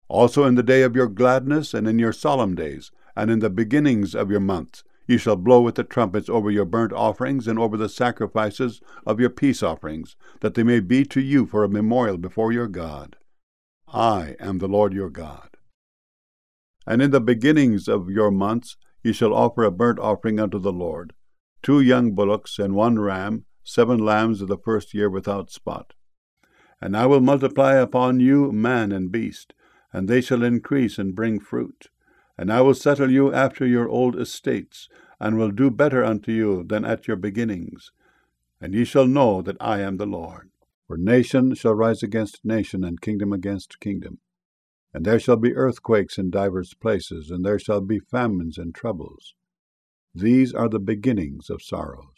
Also in the day of your gladness, and in your solemn days, and in the beginnings of your months, ye shall blow with the trumpets over your burnt offerings, and over the sacrifices of your peace offerings, that they may be to you for a memorial before your God. I am the Lord your God. And in the beginnings of your months ye shall offer a burnt offering unto the Lord, 2 young bullocks and 1 ram, 7 lambs of the first year without spot. And I will multiply upon you man and beast, and they shall increase and bring fruit. And I will settle you after your old estates, and will do better unto you than at your beginnings. And ye shall know that I am the Lord. For nation shall rise against nation, and kingdom against kingdom. And there shall be earthquakes in divers places, and there shall be famines and troubles. These are the beginnings of sorrows.